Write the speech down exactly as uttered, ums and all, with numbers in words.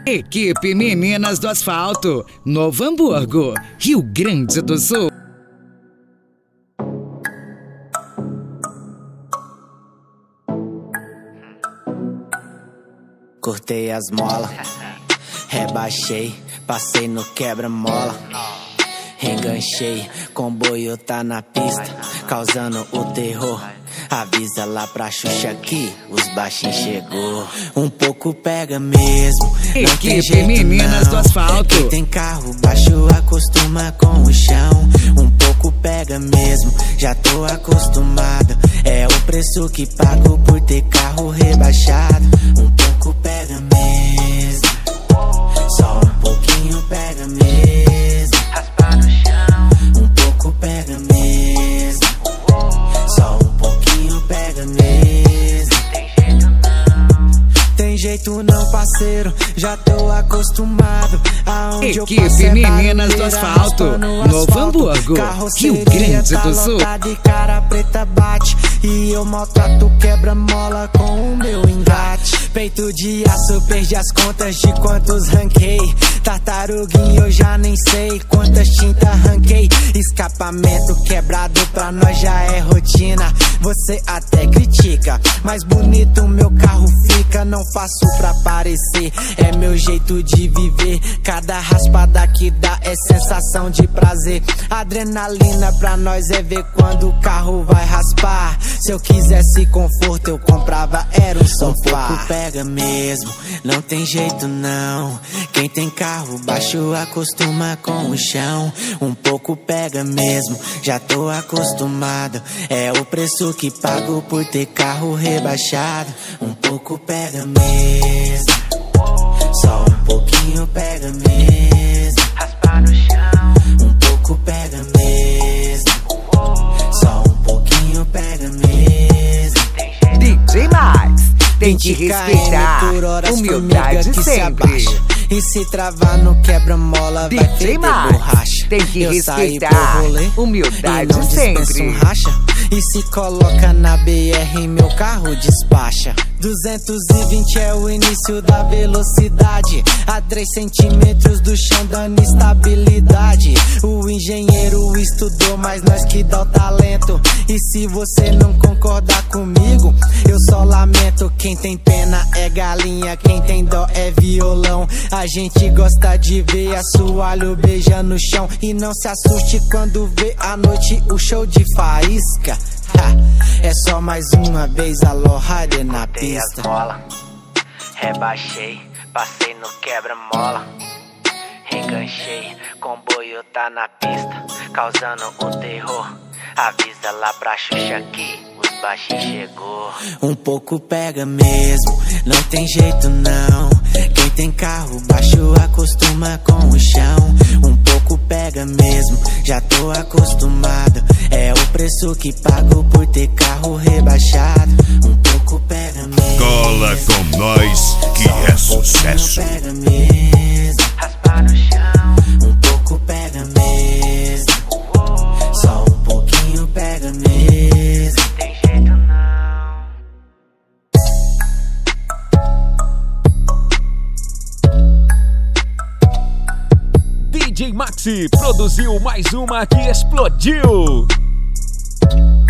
Equipe Meninas do Asfalto, Novo Hamburgo, Rio Grande do Sul. Cortei as molas, rebaixei, passei no quebra-mola. Enganchei, comboio tá na pista, causando o terror. Avisa lá pra Xuxa que os baixinhos chegou. Um pouco pega mesmo, não tem jeito Meninas não. do Asfalto. Quem tem carro baixo acostuma com o chão. Um pouco pega mesmo, já tô acostumado. É o preço que pago por ter carro rebaixado. Um pouco pega mesmo, só um pouquinho pega mesmo. Raspar no chão, um pouco pega mesmo, só um pouquinho pega mesmo. Tem jeito não, tem jeito não, parceiro, já tô acostumado. Aonde Equipe eu passo é Meninas do Asfalto, Novo Hamburgo, Rio Grande do Sul. De cara preta bate e eu maltrato quebra-mola com o meu engate. Peito de aço, perdi as contas de quantos ranquei. Tartaruguinho eu já nem sei quantas tintas ranquei. Escapamento quebrado pra nós já é rotina. Você até critica, mas bonito meu carro fica. Não faço pra parecer, é meu jeito de viver. Cada raspada que dá é sensação de prazer. Adrenalina pra nós é ver quando o carro vai raspar. Se eu quisesse conforto eu comprava, era um sofá. Um pouco pega mesmo, não tem jeito não. Quem tem carro baixo acostuma com o chão. Um pouco pega mesmo, já tô acostumado. É o preço que pago por ter carro rebaixado. Um pouco pega mesmo, só um pouquinho pega mesmo. Raspar no chão, um pouco pega mesmo, só um pouquinho pega mesmo. D J Max, tem que respeitar, humildade sempre. E se travar no quebra-mola vai ter borracha. Tem que eu respeitar, rolê, humildade e não sempre. Um racha. E se coloca na B R meu carro despacha. Duzentos e vinte é o início da velocidade. A três centímetros do chão dando estabilidade. O engenheiro estudou, mas nós que dá o talento. E se você não concordar comigo, eu só lamento. Quem tem pena é galinha, quem tem dó é violão. A gente gosta de ver assoalho beijando no chão. E não se assuste quando vê à noite o show de faísca. Ha, é só mais uma vez a Lorrade na pista. Mola, rebaixei, passei no quebra-mola. Enganchei, comboio tá na pista, causando o terror. Avisa lá pra Xuxa que os baixinhos chegou. Um pouco pega mesmo, não tem jeito não. Quem tem carro baixo acostuma com o chão. Um pouco pega mesmo, já tô acostumado. É o preço que pago por ter carro rebaixado. Um pouco pega mesmo, cola com nós que é sucesso. Um pouco pega mesmo, raspar no chão. Um pouco pega mesmo, só um pouquinho pega mesmo. Tem jeito não. D J Maxi produziu mais uma que explodiu.